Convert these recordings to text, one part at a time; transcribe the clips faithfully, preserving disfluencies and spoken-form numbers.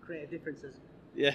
creative differences. Yeah.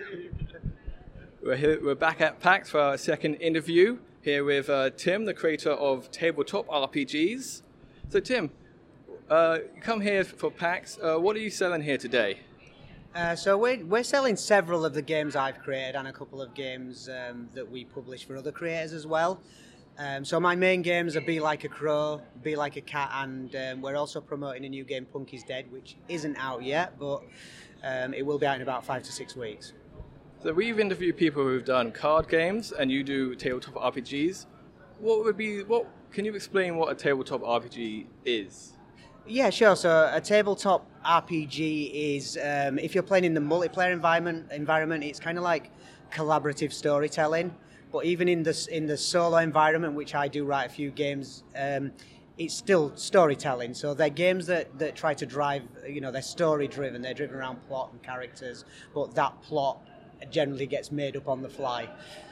we're here, we're back at PAX for our second interview here with uh, Tim, the creator of Tabletop R P Gs. So Tim, uh, you come here for PAX. Uh, what are you selling here today? Uh, so we're, we're selling several of the games I've created and a couple of games um, that we publish for other creators as well. Um, so my main games are Be Like a Crow, Be Like a Cat, and um, we're also promoting a new game, Punk is Dead, which isn't out yet, but um, it will be out in about five to six weeks. So we've interviewed people who've done card games, and you do tabletop R P Gs. What would be what? Can you explain what a tabletop R P G is? Yeah, sure. So a tabletop R P G is um, if you're playing in the multiplayer environment, environment, it's kind of like collaborative storytelling. But even in the in the solo environment, which I do write a few games, um, it's still storytelling. So they're games that, that try to drive, you know, they're story driven. They're driven around plot and characters, but that plot generally gets made up on the fly.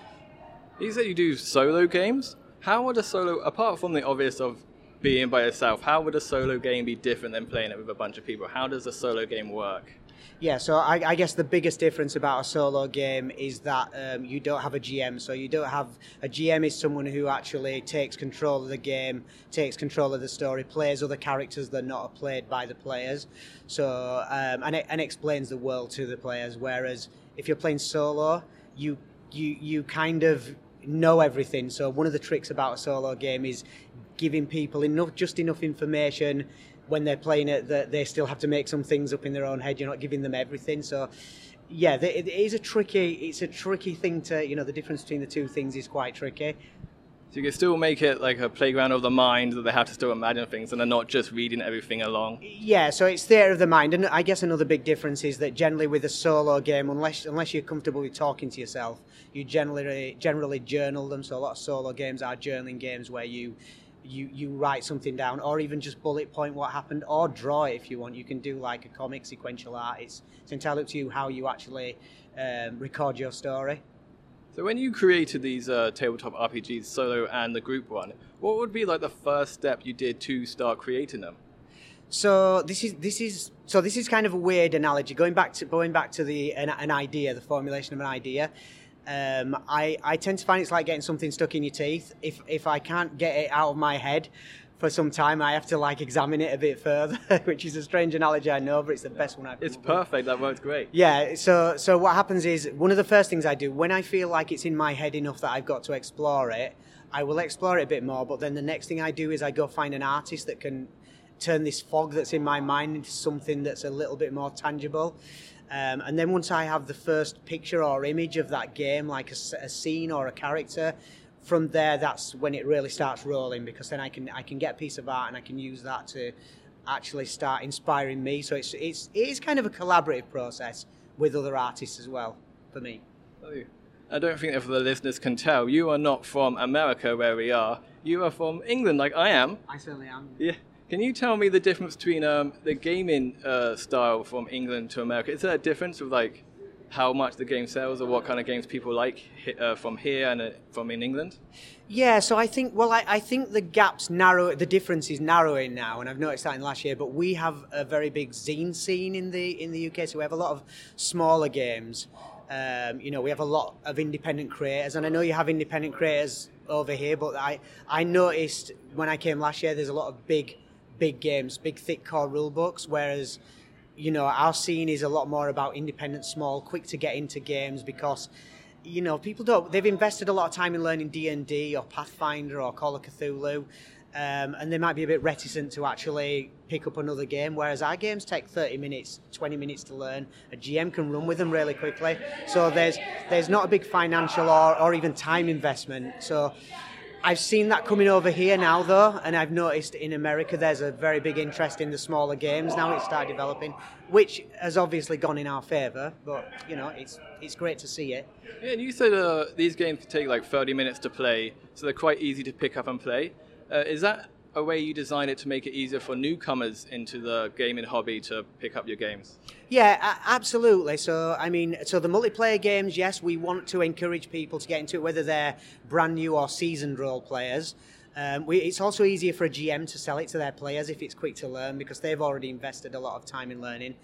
You said you do solo games. How would a solo, apart from the obvious of being by yourself, how would a solo game be different than playing it with a bunch of people? How does a solo game work? Yeah, so I, I guess the biggest difference about a solo game is that um, you don't have a G M. So you don't have a G M is someone who actually takes control of the game, takes control of the story, plays other characters that are not played by the players, so um, and it, and explains the world to the players. Whereas if you're playing solo, you you you kind of know everything. So one of the tricks about a solo game is giving people enough, just enough information when they're playing it that they still have to make some things up in their own head. You're not giving them everything. So yeah, it is a tricky, it's a tricky thing to, you know, the difference between the two things is quite tricky. So you can still make it like a playground of the mind that they have to still imagine things and they're not just reading everything along. Yeah, so it's theatre of the mind. And I guess another big difference is that generally with a solo game, unless unless you're comfortable with talking to yourself, you generally generally journal them. So a lot of solo games are journaling games where you You, you write something down, or even just bullet point what happened, or draw it if you want. You can do like a comic sequential art. It's, it's entirely up to you how you actually um, record your story. So when you created these uh, tabletop R P Gs, solo and the group one, what would be like the first step you did to start creating them? So this is this is so this is kind of a weird analogy. Going back to going back to the an, an idea, the formulation of an idea. Um, I, I tend to find it's like getting something stuck in your teeth. If if I can't get it out of my head for some time, I have to like examine it a bit further, which is a strange analogy, I know, but it's the best one I've It's perfect. That works great. Yeah. So so what happens is one of the first things I do when I feel like it's in my head enough that I've got to explore it, I will explore it a bit more. But then the next thing I do is I go find an artist that can turn this fog that's in my mind into something that's a little bit more tangible. Um, and then once I have the first picture or image of that game, like a, a scene or a character, from there that's when it really starts rolling, because then I can I can get a piece of art and I can use that to actually start inspiring me. So it's it's it is kind of a collaborative process with other artists as well for me. I don't think if the listeners can tell, you are not from America where we are. You are from England, like I am. I certainly am. Yeah. Can you tell me the difference between um, the gaming uh, style from England to America? Is there a difference with like how much the game sells or what kind of games people like uh, from here and uh, from in England? Yeah, so I think, well, I, I think the gaps narrow, the difference is narrowing now, and I've noticed that in last year, but we have a very big zine scene in the in the U K, so we have a lot of smaller games. Um, you know, we have a lot of independent creators, and I know you have independent creators over here, but I, I noticed when I came last year, there's a lot of big big games, big thick core rule books, whereas, you know, our scene is a lot more about independent, small, quick to get into games, because, you know, people don't, they've invested a lot of time in learning D and D or Pathfinder or Call of Cthulhu, um, and they might be a bit reticent to actually pick up another game, whereas our games take thirty minutes, twenty minutes to learn. A G M can run with them really quickly, so there's there's not a big financial or, or even time investment. So I've seen that coming over here now, though, and I've noticed in America there's a very big interest in the smaller games now. It's started developing, which has obviously gone in our favour, but, you know, it's it's great to see it. Yeah, and you said uh, these games can take like thirty minutes to play, so they're quite easy to pick up and play. Uh, is that a way you designed it to make it easier for newcomers into the gaming hobby to pick up your games? Yeah, a- absolutely. So, I mean, so the multiplayer games, yes, we want to encourage people to get into it, whether they're brand new or seasoned role players. Um, we, it's also easier for a G M to sell it to their players if it's quick to learn, because they've already invested a lot of time in learning.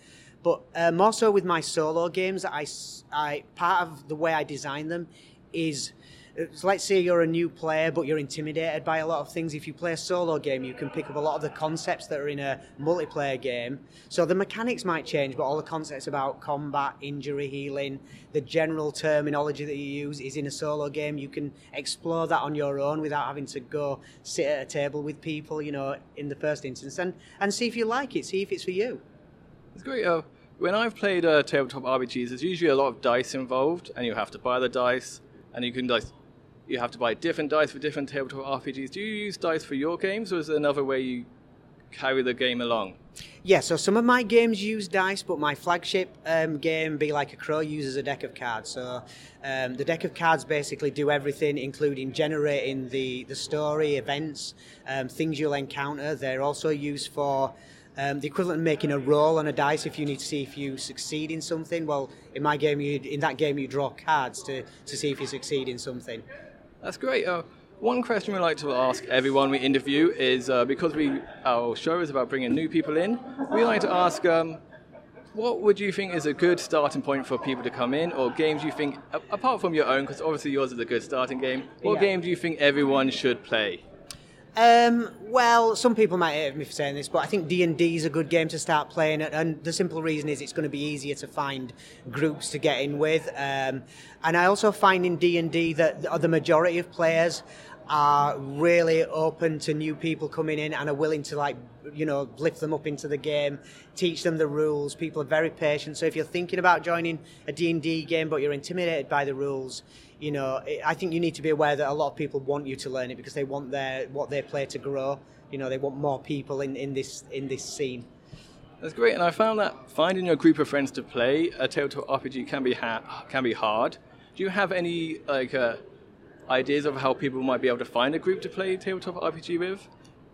But uh, more so with my solo games, I, I part of the way I design them is. So let's say you're a new player, but you're intimidated by a lot of things. If you play a solo game, you can pick up a lot of the concepts that are in a multiplayer game. So the mechanics might change, but all the concepts about combat, injury, healing, the general terminology that you use is in a solo game. You can explore that on your own without having to go sit at a table with people, you know, in the first instance, and, and see if you like it, see if it's for you. It's great. Uh, when I've played uh, tabletop R P Gs, there's usually a lot of dice involved, and you have to buy the dice, and you can like. You have to buy different dice for different tabletop R P Gs. Do you use dice for your games, or is there another way you carry the game along? Yeah, so some of my games use dice, but my flagship um, game, Be Like a Crow, uses a deck of cards. So um, the deck of cards basically do everything, including generating the, the story, events, um, things you'll encounter. They're also used for um, the equivalent of making a roll on a dice if you need to see if you succeed in something. Well, in my game, you in that game, you draw cards to, to see if you succeed in something. That's great. Uh, one question we like to ask everyone we interview is, uh, because we our show is about bringing new people in, we like to ask, um, what would you think is a good starting point for people to come in, or games you think, apart from your own, because obviously yours is a good starting game, what yeah. game do you think everyone should play? Um, well, some people might hate me for saying this, but I think D and D is a good game to start playing, and the simple reason is it's going to be easier to find groups to get in with. Um, and I also find in D and D that the majority of players are really open to new people coming in and are willing to, like, you know, lift them up into the game, teach them the rules. People are very patient. So if you're thinking about joining a D and D game but you're intimidated by the rules, you know, I think you need to be aware that a lot of people want you to learn it because they want their what they play to grow. You know, they want more people in, in this in this scene. That's great, and I found that finding a group of friends to play a tabletop R P G can be ha- can be hard. Do you have any like uh, ideas of how people might be able to find a group to play tabletop R P G with?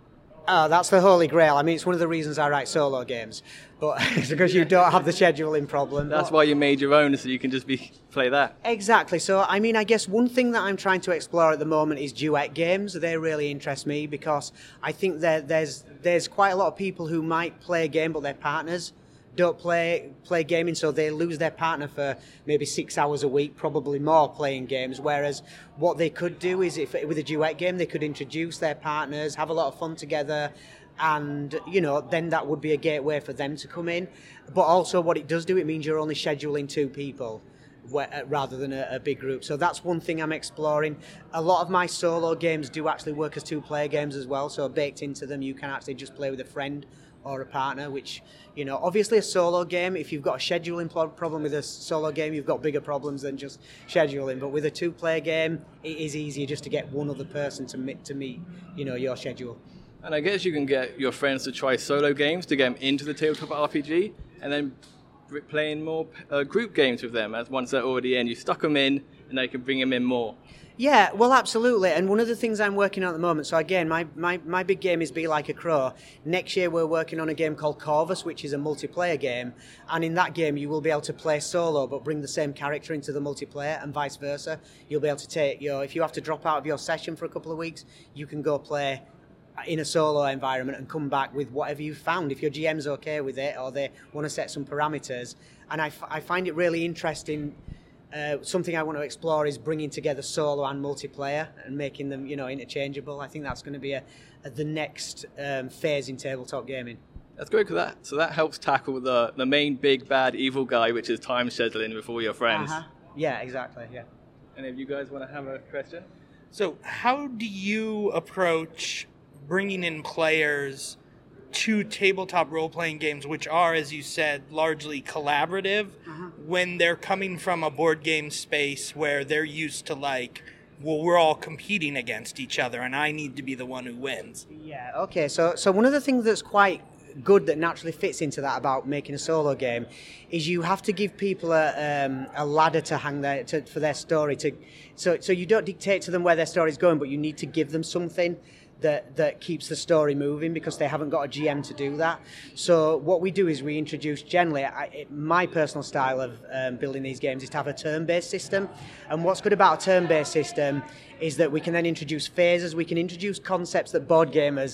Oh, that's the holy grail. I mean, it's one of the reasons I write solo games, but it's because you don't have the scheduling problem. That's but, why you made your own, so you can just be play that. Exactly. So, I mean, I guess one thing that I'm trying to explore at the moment is duet games. They really interest me because I think that there's there's quite a lot of people who might play a game, but their partners don't play play gaming, so they lose their partner for maybe six hours a week, probably more, playing games. Whereas what they could do is, if with a duet game, they could introduce their partners, have a lot of fun together, and you know, then that would be a gateway for them to come in. But also, what it does do, it means you're only scheduling two people rather than a, a big group. So that's one thing I'm exploring. A lot of my solo games do actually work as two-player games as well. So baked into them, you can actually just play with a friend or a partner, which, you know, obviously a solo game, if you've got a scheduling problem with a solo game, you've got bigger problems than just scheduling. But with a two-player game, it is easier just to get one other person to meet, to meet, you know, your schedule. And I guess you can get your friends to try solo games to get them into the tabletop R P G, and then playing more uh, group games with them. As once they're already in, you stuck them in, and they can bring them in more. Yeah, well, absolutely. And one of the things I'm working on at the moment, so again, my, my, my big game is Be Like a Crow. Next year, we're working on a game called Corvus, which is a multiplayer game. And in that game, you will be able to play solo, but bring the same character into the multiplayer, and vice versa. You'll be able to take your, if you have to drop out of your session for a couple of weeks, you can go play in a solo environment and come back with whatever you've found, if your G M's okay with it, or they want to set some parameters. And I, f- I find it really interesting. Uh, something I want to explore is bringing together solo and multiplayer and making them, you know, interchangeable. I think that's going to be a, a, the next um, phase in tabletop gaming. That's great, because that so that helps tackle the the main big bad evil guy, which is time scheduling with all your friends. Uh-huh. Yeah, exactly. Yeah. And if you guys want to have a question, so how do you approach bringing in players to tabletop role-playing games, which are, as you said, largely collaborative, uh-huh. when they're coming from a board game space where they're used to, like, well, we're all competing against each other and I need to be the one who wins? Yeah, okay. So, so one of the things that's quite good that naturally fits into that about making a solo game is you have to give people a, um, a ladder to hang their, to, for their story. To, so, so you don't dictate to them where their story's going, but you need to give them something that that keeps the story moving, because they haven't got a G M to do that. So what we do is we introduce, generally, I, it, my personal style of um, building these games is to have a turn-based system. And what's good about a turn-based system is that we can then introduce phases, we can introduce concepts that board gamers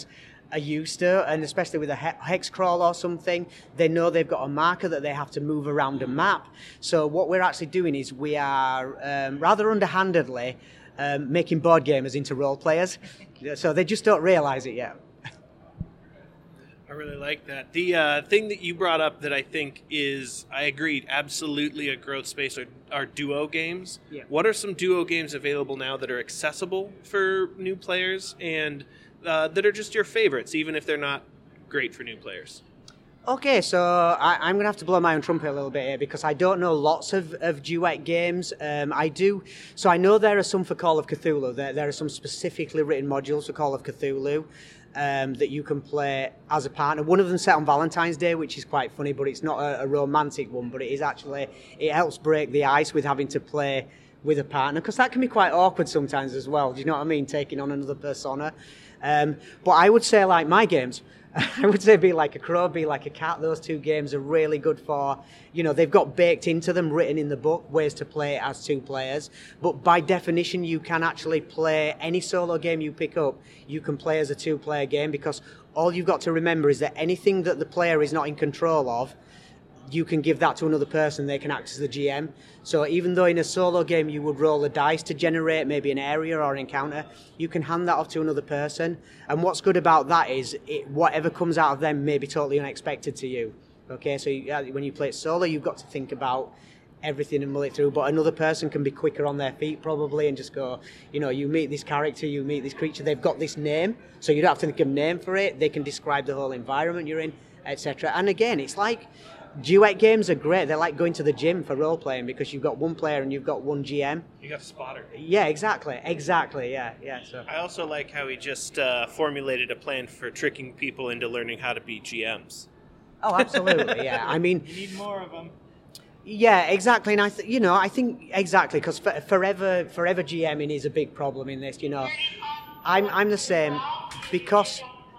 are used to, and especially with a hex crawl or something, they know they've got a marker that they have to move around a map. So what we're actually doing is we are um, rather underhandedly um, making board gamers into role players. So they just don't realise it yet. I really like that. The uh, thing that you brought up that I think is, I agreed, absolutely a growth space are, are duo games. Yeah. What are some duo games available now that are accessible for new players and uh, that are just your favorites, even if they're not great for new players? Okay, so I, I'm going to have to blow my own trumpet a little bit here because I don't know lots of, of duet games. Um, I do, so I know there are some for Call of Cthulhu. There, there are some specifically written modules for Call of Cthulhu um, that you can play as a partner. One of them set on Valentine's Day, which is quite funny, but it's not a, a romantic one, but it is actually, it helps break the ice with having to play with a partner, because that can be quite awkward sometimes as well. Do you know what I mean? Taking on another persona. Um, but I would say, like, my games, I would say Be Like a Crow, Be Like a Cat. Those two games are really good for, you know, they've got baked into them, written in the book, ways to play it as two players. But by definition, you can actually play any solo game you pick up, you can play as a two-player game, because all you've got to remember is that anything that the player is not in control of, you can give that to another person, they can act as the G M. So even though in a solo game you would roll a dice to generate maybe an area or an encounter, you can hand that off to another person. And what's good about that is it, whatever comes out of them may be totally unexpected to you. Okay, so you, when you play it solo, you've got to think about everything and mull it through, but another person can be quicker on their feet probably and just go, you know, you meet this character, you meet this creature, they've got this name, so you don't have to think of a name for it, they can describe the whole environment you're in, et cetera. And again, it's like, duet games are great. They're like going to the gym for role playing because you've got one player and you've got one G M. You got a spotter. Yeah, exactly, exactly. Yeah, yeah. So I also like how he just uh, formulated a plan for tricking people into learning how to be G Ms. Oh, absolutely. Yeah, I mean, You need more of them. yeah, exactly. And I, th- you know, I think exactly because for, forever, forever GMing is a big problem in this. You know, I'm, I'm the same because,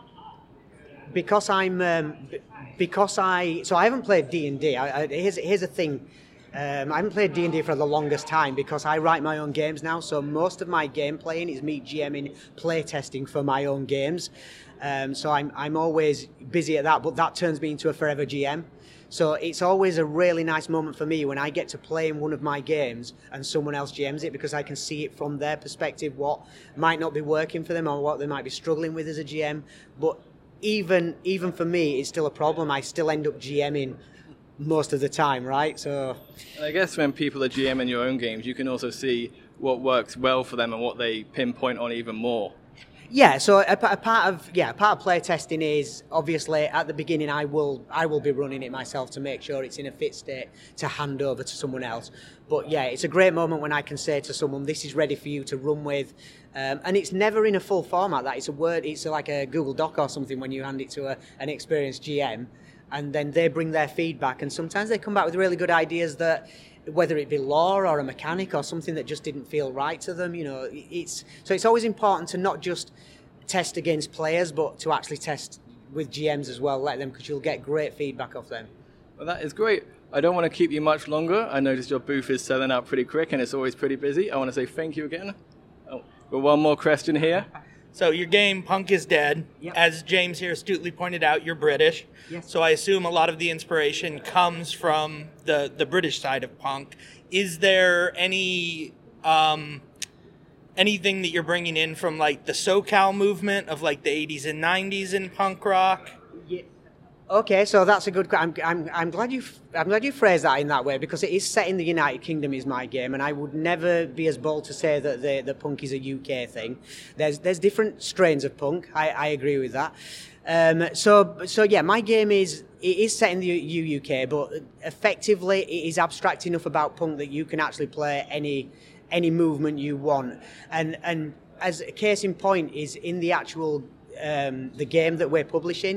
because I'm. Um, Because I, so I haven't played D and D. I, I, here's, here's a thing. Um, I haven't played D and D for the longest time because I write my own games now. So most of my game playing is me GMing, play testing for my own games. Um, so I'm, I'm always busy at that, but that turns me into a forever G M. So it's always a really nice moment for me when I get to play in one of my games and someone else G Ms it, because I can see it from their perspective, what might not be working for them or what they might be struggling with as a G M. But Even even for me, it's still a problem. I still end up GMing most of the time, right? So I guess when people are GMing your own games, you can also see what works well for them and what they pinpoint on even more. Yeah, so a, a part of yeah, a part of play testing is obviously at the beginning I will I will be running it myself to make sure it's in a fit state to hand over to someone else. But yeah, it's a great moment when I can say to someone, "This is ready for you to run with," um, and it's never in a full format. That it's a word, it's like a Google Doc or something when you hand it to a, an experienced G M, and then they bring their feedback, and sometimes they come back with really good ideas that, whether it be lore or a mechanic or something that just didn't feel right to them, you know, it's so it's always important to not just test against players, but to actually test with G Ms as well, let them, because you'll get great feedback off them. Well, that is great. I don't want to keep you much longer. I noticed your booth is selling out pretty quick and it's always pretty busy. I want to say thank you again. Oh, but one more question here. So your game, Punk is Dead. Yep. As James here astutely pointed out, you're British. Yes. So I assume a lot of the inspiration comes from the, the British side of punk. Is there any um, anything that you're bringing in from like the SoCal movement of like the eighties and nineties in punk rock? Yeah. Okay, so that's a good. I'm I'm I'm glad you I'm glad you phrased that in that way, because it is set in the United Kingdom is my game, and I would never be as bold to say that the the punk is a U K thing. There's there's different strains of punk. I, I agree with that. Um, so so yeah, my game is it is set in the U K, but effectively it is abstract enough about punk that you can actually play any any movement you want. And and as a case in point is in the actual um, the game that we're publishing,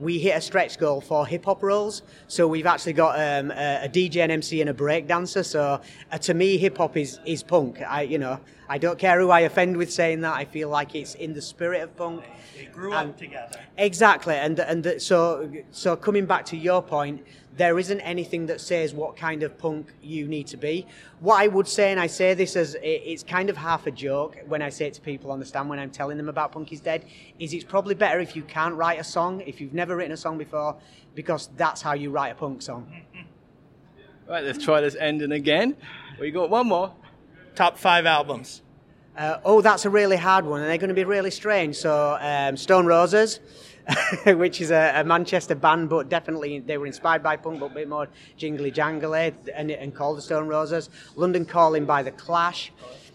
we hit a stretch goal for hip hop roles. So we've actually got um, a, a D J, an M C, and a break dancer. So uh, to me, hip hop is is punk. I you know I don't care who I offend with saying that. I feel like it's in the spirit of punk. They grew and, up together. Exactly, and and the, so so coming back to your point, there isn't anything that says what kind of punk you need to be. What I would say, and I say this as it's kind of half a joke when I say it to people on the stand when I'm telling them about Punk is Dead, is it's probably better if you can't write a song, if you've never written a song before, because that's how you write a punk song. Right, let's try this ending again. We got one more. Top five albums. Uh, oh, that's a really hard one, and they're going to be really strange. So, um, Stone Roses, which is a, a Manchester band, but definitely they were inspired by punk, but a bit more jingly jangly, and, and called the Stone Roses. London Calling by The Clash,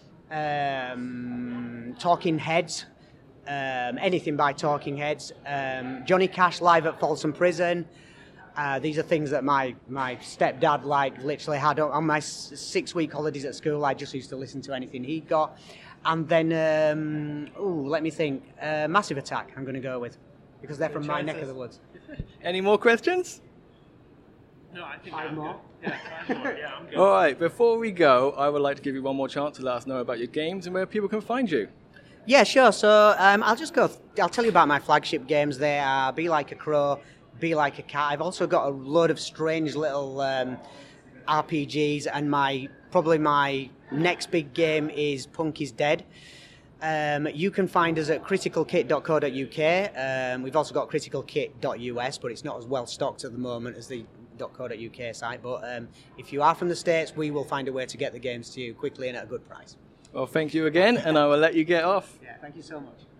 um, Talking Heads, um, anything by Talking Heads, um, Johnny Cash live at Folsom Prison. Uh, these are things that my, my stepdad like literally had on, on my s- six-week holidays at school. I just used to listen to anything he got. And then, um, ooh, let me think. Uh, Massive Attack, I'm going to go with, because they're from my neck of the woods. Any more questions? No, I think Five I'm more? good. Yeah, five more. Yeah, I'm good. All right, before we go, I would like to give you one more chance to let us know about your games and where people can find you. Yeah, sure. So um, I'll just go, I'll tell you about my flagship games. They are Be Like a Crow, Be Like a Cat. I've also got a load of strange little um, R P Gs, and my probably my next big game is Punk is Dead. Um, you can find us at critical kit dot co dot uk. Um, we've also got critical kit dot u s, but it's not as well stocked at the moment as the .co dot uk site. But um, if you are from the States, we will find a way to get the games to you quickly and at a good price. Well, thank you again, and I will let you get off. Yeah, thank you so much.